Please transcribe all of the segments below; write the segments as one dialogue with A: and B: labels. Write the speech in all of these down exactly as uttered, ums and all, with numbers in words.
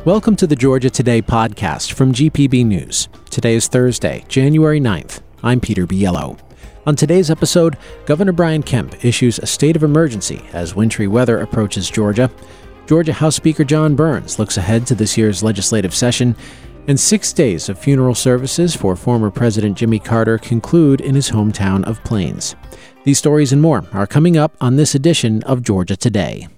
A: Welcome to the Georgia Today podcast from G P B News. Today is Thursday, January ninth. I'm Peter Biello. On today's episode, Governor Brian Kemp issues a state of emergency as wintry weather approaches Georgia. Georgia House Speaker John Burns looks ahead to this year's legislative session. And six days of funeral services for former President Jimmy Carter conclude in his hometown of Plains. These stories and more are coming up on this edition of Georgia Today.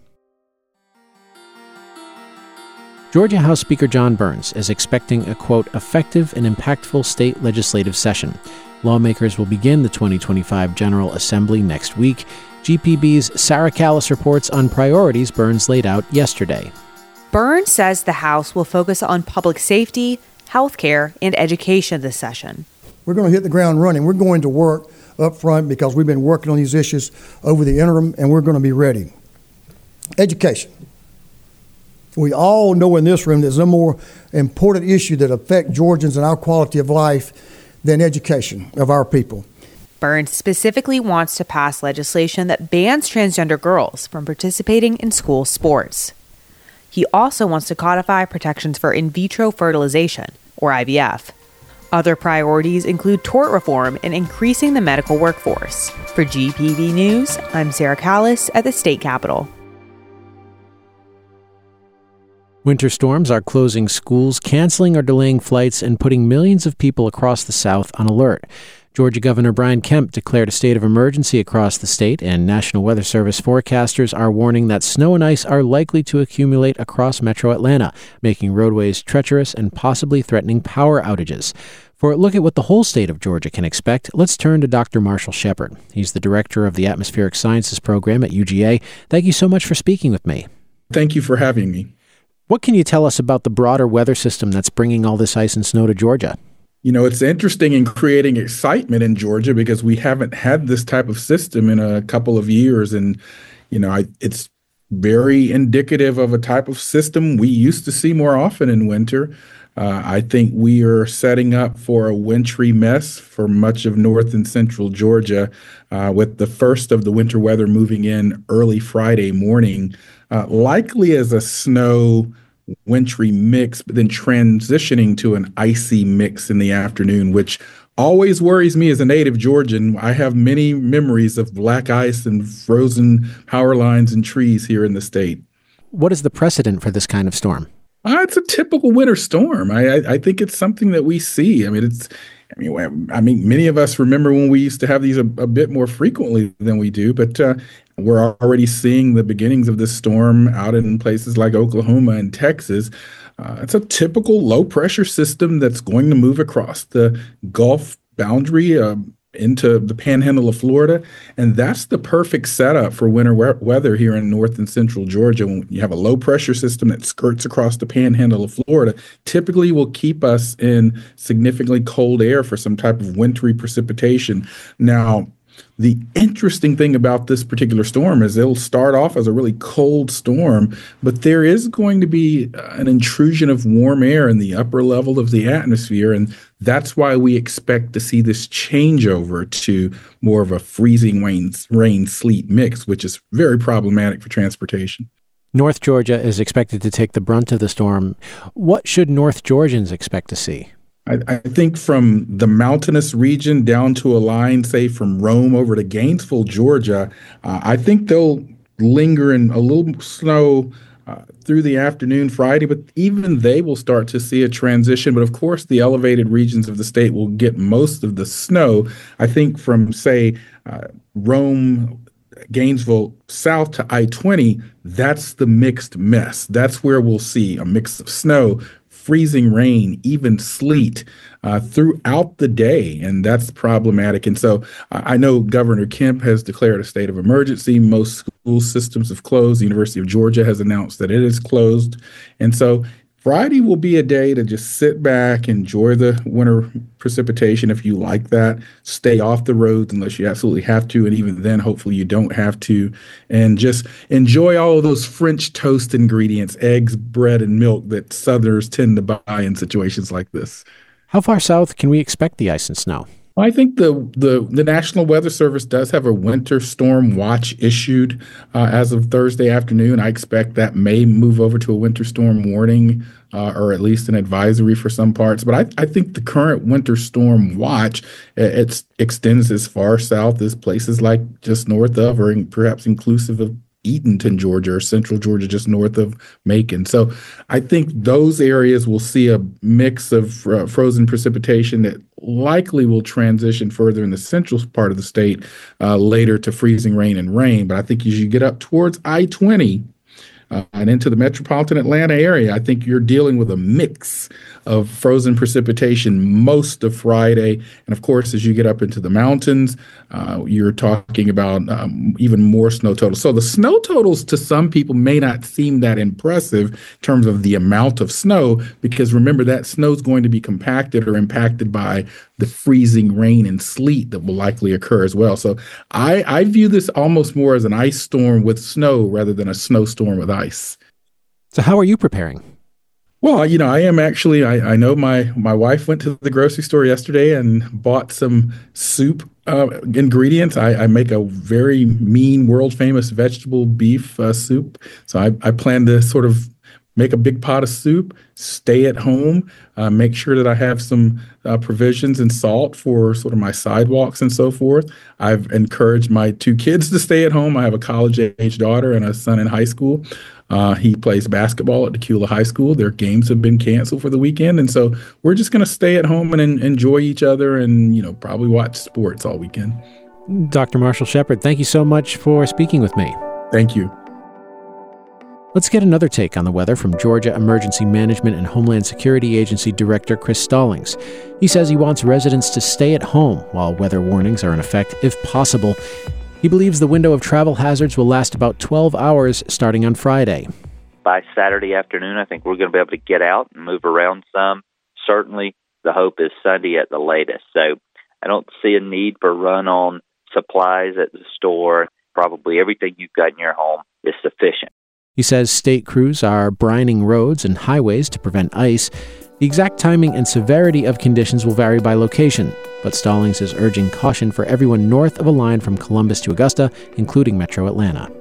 A: Georgia House Speaker John Burns is expecting a, quote, effective and impactful state legislative session. Lawmakers will begin the twenty twenty-five General Assembly next week. G P B's Sarah Callis reports on priorities Burns laid out yesterday.
B: Burns says the House will focus on public safety, health care, and education this session.
C: We're going to hit the ground running. We're going to work up front because we've been working on these issues over the interim, and we're going to be ready. Education. We all know in this room there's no more important issue that affects Georgians and our quality of life than education of our people.
B: Burns specifically wants to pass legislation that bans transgender girls from participating in school sports. He also wants to codify protections for in vitro fertilization, or I V F. Other priorities include tort reform and increasing the medical workforce. For G P B News, I'm Sarah Callis at the state capitol.
A: Winter storms are closing schools, canceling or delaying flights, and putting millions of people across the South on alert. Georgia Governor Brian Kemp declared a state of emergency across the state, and National Weather Service forecasters are warning that snow and ice are likely to accumulate across metro Atlanta, making roadways treacherous and possibly threatening power outages. For a look at what the whole state of Georgia can expect, let's turn to Doctor Marshall Shepard. He's the director of the Atmospheric Sciences program at U G A. Thank you so much for speaking with me.
D: Thank you for having me.
A: What can you tell us about the broader weather system that's bringing all this ice and snow to Georgia?
D: You know, it's interesting in creating excitement in Georgia because we haven't had this type of system in a couple of years. And, you know, I, it's very indicative of a type of system we used to see more often in winter. Uh, I think we are setting up for a wintry mess for much of north and central Georgia, uh, with the first of the winter weather moving in early Friday morning, uh, likely as a snow wintry mix, but then transitioning to an icy mix in the afternoon, which always worries me as a native Georgian. I have many memories of black ice and frozen power lines and trees here in the state.
A: What is the precedent for this kind of storm?
D: Uh, it's a typical winter storm. I, I, I think it's something that we see. I mean, it's. I mean, I mean, many of us remember when we used to have these a, a bit more frequently than we do, but uh, we're already seeing the beginnings of this storm out in places like Oklahoma and Texas. Uh, it's a typical low-pressure system that's going to move across the Gulf boundary uh, into the panhandle of Florida, and that's the perfect setup for winter we- weather here in north and central Georgia. When you have a low-pressure system that skirts across the panhandle of Florida, typically will keep us in significantly cold air for some type of wintry precipitation. Now, the interesting thing about this particular storm is it'll start off as a really cold storm, but there is going to be an intrusion of warm air in the upper level of the atmosphere, and that's why we expect to see this changeover to more of a freezing rain, rain sleet mix, which is very problematic for transportation.
A: North Georgia is expected to take the brunt of the storm. What should North Georgians expect to see?
D: I, I think from the mountainous region down to a line, say, from Rome over to Gainesville, Georgia, uh, I think they'll linger in a little snow uh, through the afternoon Friday, but even they will start to see a transition. But of course, the elevated regions of the state will get most of the snow. I think from, say, uh, Rome, Gainesville, south to I twenty, that's the mixed mess. That's where we'll see a mix of snow, freezing rain, even sleet uh, throughout the day, and that's problematic. And so uh, I know Governor Kemp has declared a state of emergency. Most school systems have closed. The University of Georgia has announced that it is closed. And so Friday will be a day to just sit back, enjoy the winter precipitation if you like that. Stay off the roads unless you absolutely have to, and even then, hopefully you don't have to. And just enjoy all of those French toast ingredients, eggs, bread, and milk that Southerners tend to buy in situations like this.
A: How far south can we expect the ice and snow?
D: I think the, the the National Weather Service does have a winter storm watch issued uh, as of Thursday afternoon. I expect that may move over to a winter storm warning uh, or at least an advisory for some parts. But I, I think the current winter storm watch it, it's, extends as far south as places like just north of or in, perhaps inclusive of Eatonton, Georgia, or central Georgia, just north of Macon. So I think those areas will see a mix of uh, frozen precipitation that likely will transition further in the central part of the state uh, later to freezing rain and rain. But I think as you get up towards I twenty uh, and into the metropolitan Atlanta area, I think you're dealing with a mix of frozen precipitation most of Friday. And of course, as you get up into the mountains, uh, you're talking about um, even more snow totals. So the snow totals to some people may not seem that impressive in terms of the amount of snow, because remember that snow is going to be compacted or impacted by the freezing rain and sleet that will likely occur as well. So I, I view this almost more as an ice storm with snow rather than a snowstorm with ice.
A: So how are you preparing?
D: Well, you know, I am actually, I, I know my, my wife went to the grocery store yesterday and bought some soup uh, ingredients. I, I make a very mean, world famous vegetable beef uh, soup. So I, I plan to sort of make a big pot of soup, stay at home, uh, make sure that I have some uh, provisions and salt for sort of my sidewalks and so forth. I've encouraged my two kids to stay at home. I have a college-age daughter and a son in high school. Uh, he plays basketball at Decula High School. Their games have been canceled for the weekend. And so we're just going to stay at home and en- enjoy each other and, you know, probably watch sports all weekend.
A: Doctor Marshall Shepard, thank you so much for speaking with me.
D: Thank you.
A: Let's get another take on the weather from Georgia Emergency Management and Homeland Security Agency Director Chris Stallings. He says he wants residents to stay at home while weather warnings are in effect if possible. He believes the window of travel hazards will last about twelve hours starting on Friday.
E: By Saturday afternoon, I think we're going to be able to get out and move around some. Certainly, the hope is Sunday at the latest. So I don't see a need for run-on supplies at the store. Probably everything you've got in your home is sufficient.
A: He says state crews are brining roads and highways to prevent ice. The exact timing and severity of conditions will vary by location, but Stallings is urging caution for everyone north of a line from Columbus to Augusta, including Metro Atlanta.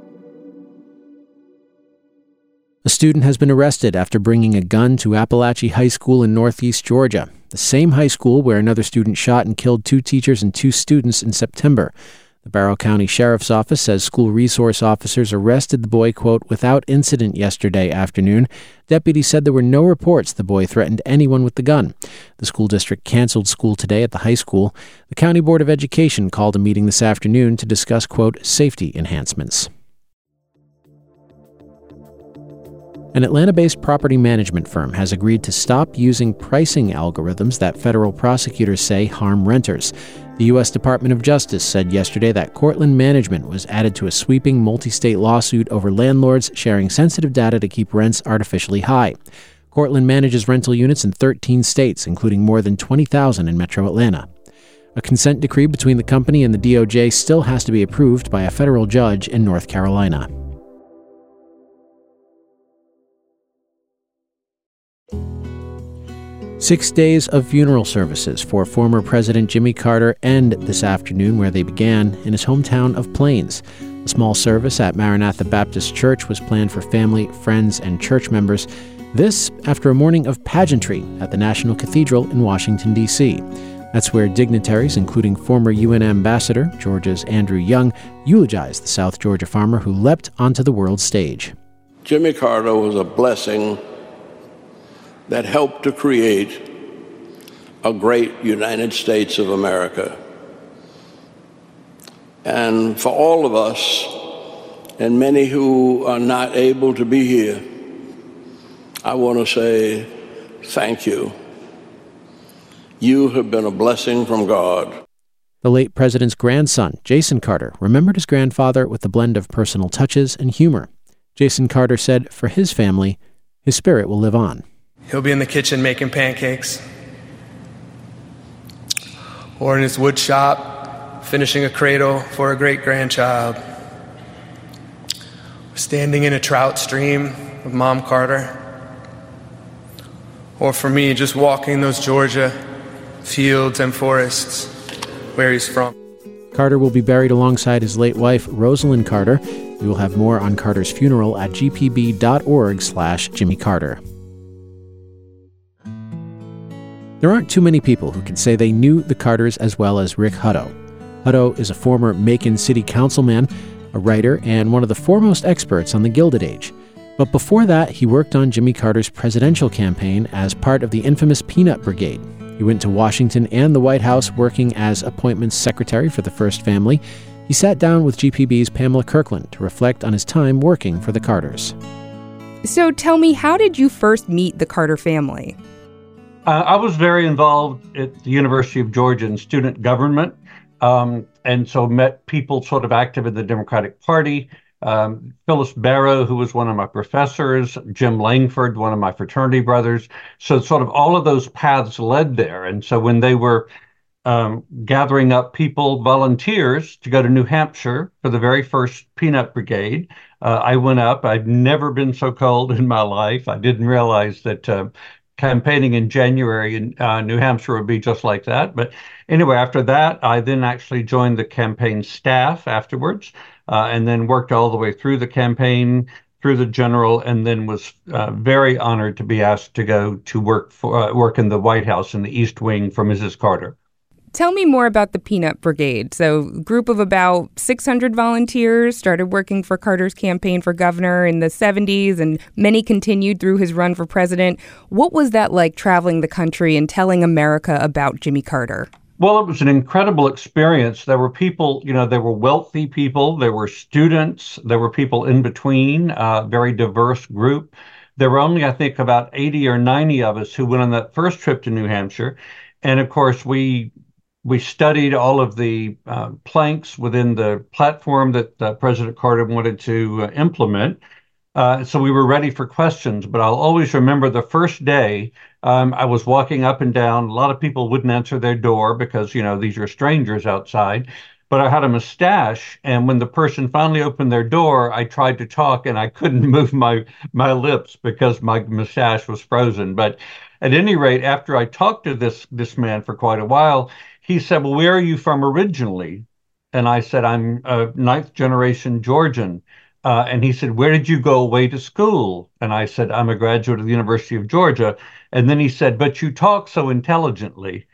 A: A student has been arrested after bringing a gun to Appalachia High School in northeast Georgia, the same high school where another student shot and killed two teachers and two students in September. The Barrow County Sheriff's Office says school resource officers arrested the boy, quote, without incident yesterday afternoon. Deputies said there were no reports the boy threatened anyone with the gun. The school district canceled school today at the high school. The County Board of Education called a meeting this afternoon to discuss, quote, safety enhancements. An Atlanta-based property management firm has agreed to stop using pricing algorithms that federal prosecutors say harm renters. The U S Department of Justice said yesterday that Cortland Management was added to a sweeping multi-state lawsuit over landlords sharing sensitive data to keep rents artificially high. Cortland manages rental units in thirteen states, including more than twenty thousand in Metro Atlanta. A consent decree between the company and the D O J still has to be approved by a federal judge in North Carolina. Six days of funeral services for former President Jimmy Carter end this afternoon where they began in his hometown of Plains. A small service at Maranatha Baptist Church was planned for family, friends, and church members. This after a morning of pageantry at the National Cathedral in Washington, D C That's where dignitaries, including former U N Ambassador Georgia's Andrew Young, eulogized the South Georgia farmer who leapt onto the world stage.
F: Jimmy Carter was a blessing that helped to create a great United States of America. And for all of us, and many who are not able to be here, I want to say thank you. You have been a blessing from God.
A: The late president's grandson, Jason Carter, remembered his grandfather with a blend of personal touches and humor. Jason Carter said for his family, his spirit will live on.
G: He'll be in the kitchen making pancakes, or in his wood shop, finishing a cradle for a great-grandchild, standing in a trout stream with Mom Carter, or for me, just walking those Georgia fields and forests, where he's from.
A: Carter will be buried alongside his late wife, Rosalind Carter. We will have more on Carter's funeral at gpb.org slash Jimmy Carter. There aren't too many people who can say they knew the Carters as well as Rick Hutto. Hutto is a former Macon City Councilman, a writer, and one of the foremost experts on the Gilded Age. But before that, he worked on Jimmy Carter's presidential campaign as part of the infamous Peanut Brigade. He went to Washington and the White House working as appointments secretary for the First Family. He sat down with G P B's Pamela Kirkland to reflect on his time working for the Carters.
H: So tell me, how did you first meet the Carter family?
I: Uh, I was very involved at the University of Georgia in student government, um, and so met people sort of active in the Democratic Party. Um, Phyllis Barrow, who was one of my professors, Jim Langford, one of my fraternity brothers. So sort of all of those paths led there. And so when they were um, gathering up people, volunteers, to go to New Hampshire for the very first Peanut Brigade, uh, I went up. I'd never been so cold in my life. I didn't realize that uh, campaigning in January in uh, New Hampshire would be just like that. But anyway, after that, I then actually joined the campaign staff afterwards, uh, and then worked all the way through the campaign, through the general, and then was uh, very honored to be asked to go to work for uh, work in the White House in the East Wing for Missus Carter.
H: Tell me more about the Peanut Brigade. So a group of about six hundred volunteers started working for Carter's campaign for governor in the seventies, and many continued through his run for president. What was that like, traveling the country and telling America about Jimmy Carter?
I: Well, it was an incredible experience. There were people, you know, there were wealthy people, there were students, there were people in between, a uh, very diverse group. There were only, I think, about eighty or ninety of us who went on that first trip to New Hampshire. And of course, we We studied all of the uh, planks within the platform that uh, President Carter wanted to uh, implement. Uh, so we were ready for questions. But I'll always remember the first day, um, I was walking up and down. A lot of people wouldn't answer their door because, you know, these are strangers outside. But I had a mustache. And when the person finally opened their door, I tried to talk and I couldn't move my, my lips because my mustache was frozen. But at any rate, after I talked to this, this man for quite a while, he said, well, where are you from originally? And I said, I'm a ninth generation Georgian. Uh, and he said, where did you go away to school? And I said, I'm a graduate of the University of Georgia. And then he said, but you talk so intelligently,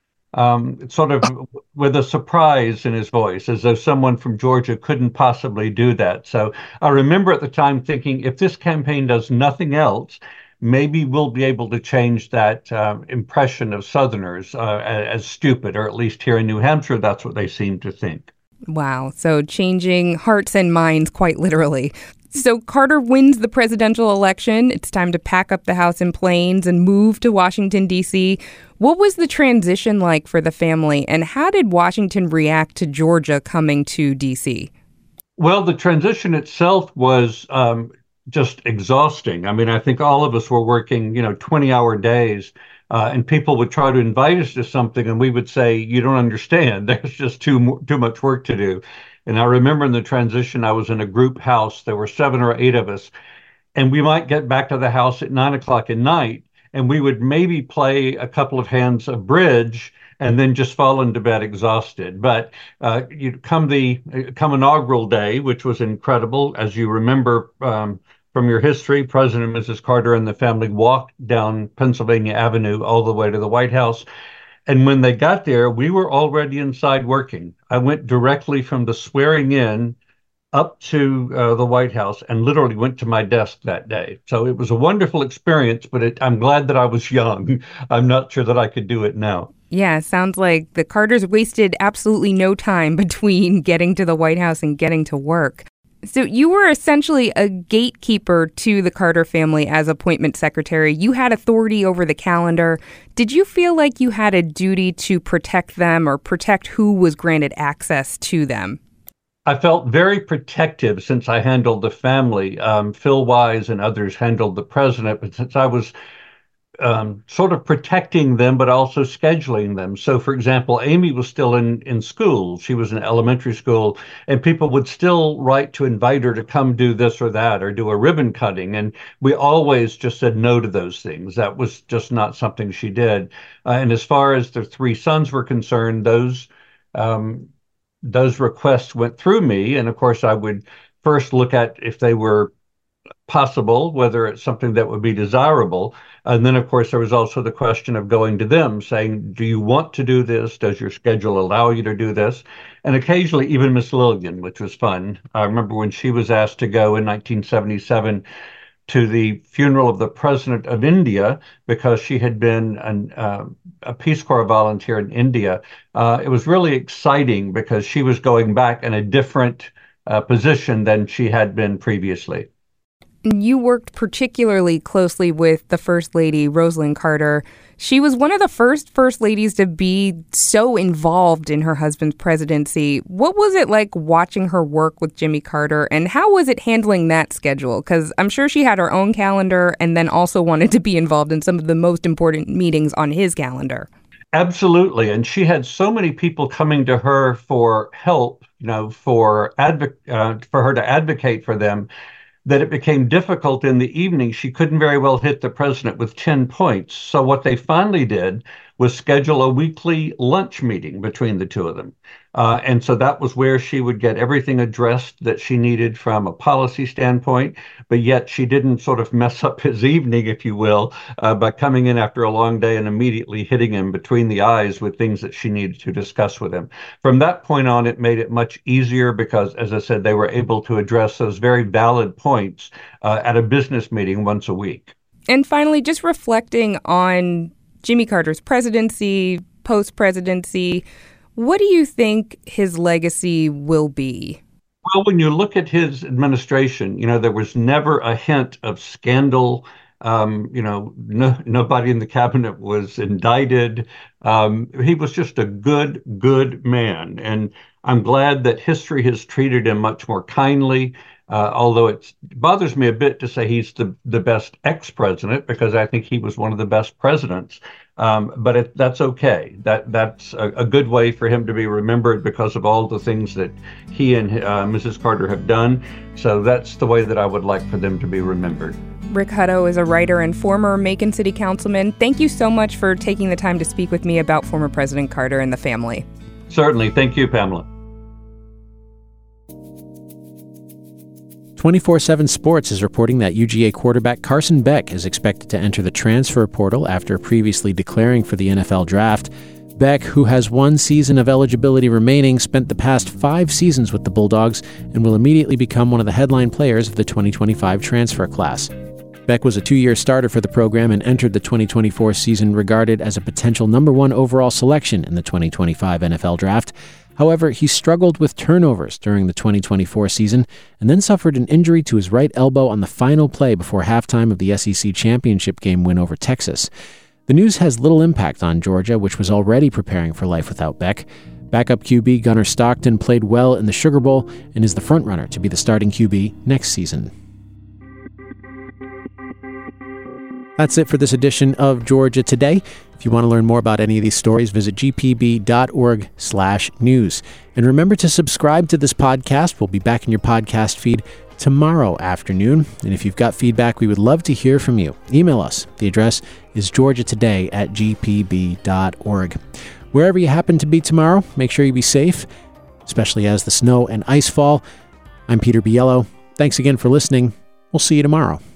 I: um, sort of with a surprise in his voice, as though someone from Georgia couldn't possibly do that. So I remember at the time thinking, if this campaign does nothing else, maybe we'll be able to change that uh, impression of Southerners uh, as stupid, or at least here in New Hampshire, that's what they seem to think.
H: Wow. So changing hearts and minds, quite literally. So Carter wins the presidential election. It's time to pack up the house in Plains and move to Washington, D C. What was the transition like for the family, and how did Washington react to Georgia coming to D C?
I: Well, the transition itself was um, just exhausting. I mean, I think all of us were working, you know, twenty-hour days, uh, and people would try to invite us to something, and we would say, "You don't understand. There's just too too much work to do." And I remember in the transition, I was in a group house. There were seven or eight of us, and we might get back to the house at nine o'clock at night, and we would maybe play a couple of hands of bridge and then just fall into bed exhausted. But uh, you come the come inaugural day, which was incredible, as you remember. Um, From your history, President and Missus Carter and the family walked down Pennsylvania Avenue all the way to the White House. And when they got there, we were already inside working. I went directly from the swearing in up to uh, the White House and literally went to my desk that day. So it was a wonderful experience, but it, I'm glad that I was young. I'm not sure that I could do it now.
H: Yeah, sounds like the Carters wasted absolutely no time between getting to the White House and getting to work. So you were essentially a gatekeeper to the Carter family as appointment secretary. You had authority over the calendar. Did you feel like you had a duty to protect them or protect who was granted access to them?
I: I felt very protective since I handled the family. Um, Phil Wise and others handled the president, but since I was Um, sort of protecting them, but also scheduling them. So, for example, Amy was still in, in school. She was in elementary school, and people would still write to invite her to come do this or that or do a ribbon cutting. And we always just said no to those things. That was just not something she did. Uh, and as far as the three sons were concerned, those um, those requests went through me. And of course, I would first look at if they were possible, whether it's something that would be desirable. And then, of course, there was also the question of going to them saying, do you want to do this? Does your schedule allow you to do this? And occasionally even Miss Lillian, which was fun. I remember when she was asked to go in nineteen seventy-seven to the funeral of the president of India because she had been an, uh, a Peace Corps volunteer in India. Uh, it was really exciting because she was going back in a different uh, position than she had been previously.
H: You worked particularly closely with the First Lady, Rosalynn Carter. She was one of the first First Ladies to be so involved in her husband's presidency. What was it like watching her work with Jimmy Carter, and how was it handling that schedule? Because I'm sure she had her own calendar and then also wanted to be involved in some of the most important meetings on his calendar.
I: Absolutely. And she had so many people coming to her for help, you know, for advo- uh, for her to advocate for them, that it became difficult in the evening. She couldn't very well hit the president with ten points. So what they finally did was schedule a weekly lunch meeting between the two of them. Uh, and so that was where she would get everything addressed that she needed from a policy standpoint, but yet she didn't sort of mess up his evening, if you will, uh, by coming in after a long day and immediately hitting him between the eyes with things that she needed to discuss with him. From that point on, it made it much easier because, as I said, they were able to address those very valid points uh, at a business meeting once a week.
H: And finally, just reflecting on Jimmy Carter's presidency, post-presidency, what do you think his legacy will be?
I: Well, when you look at his administration, you know, there was never a hint of scandal. Um, you know, no, nobody in the cabinet was indicted. Um, he was just a good, good man. And I'm glad that history has treated him much more kindly. Uh, although it bothers me a bit to say he's the, the best ex-president, because I think he was one of the best presidents. Um, but it, that's okay. That that's a, a good way for him to be remembered because of all the things that he and uh, Missus Carter have done. So that's the way that I would like for them to be remembered.
H: Rick Hutto is a writer and former Macon City Councilman. Thank you so much for taking the time to speak with me about former President Carter and the family.
I: Certainly. Thank you, Pamela.
A: twenty-four seven Sports is reporting that U G A quarterback Carson Beck is expected to enter the transfer portal after previously declaring for the N F L draft. Beck, who has one season of eligibility remaining, spent the past five seasons with the Bulldogs and will immediately become one of the headline players of the twenty twenty-five transfer class. Beck was a two-year starter for the program and entered the twenty twenty-four season regarded as a potential number one overall selection in the twenty twenty-five N F L draft. However, he struggled with turnovers during the twenty twenty-four season and then suffered an injury to his right elbow on the final play before halftime of the S E C championship game win over Texas. The news has little impact on Georgia, which was already preparing for life without Beck. Backup Q B Gunnar Stockton played well in the Sugar Bowl and is the frontrunner to be the starting Q B next season. That's it for this edition of Georgia Today. If you want to learn more about any of these stories, visit g p b dot org slash news. And remember to subscribe to this podcast. We'll be back in your podcast feed tomorrow afternoon. And if you've got feedback, we would love to hear from you. Email us. The address is georgia today at g p b dot org. Wherever you happen to be tomorrow, make sure you be safe, especially as the snow and ice fall. I'm Peter Biello. Thanks again for listening. We'll see you tomorrow.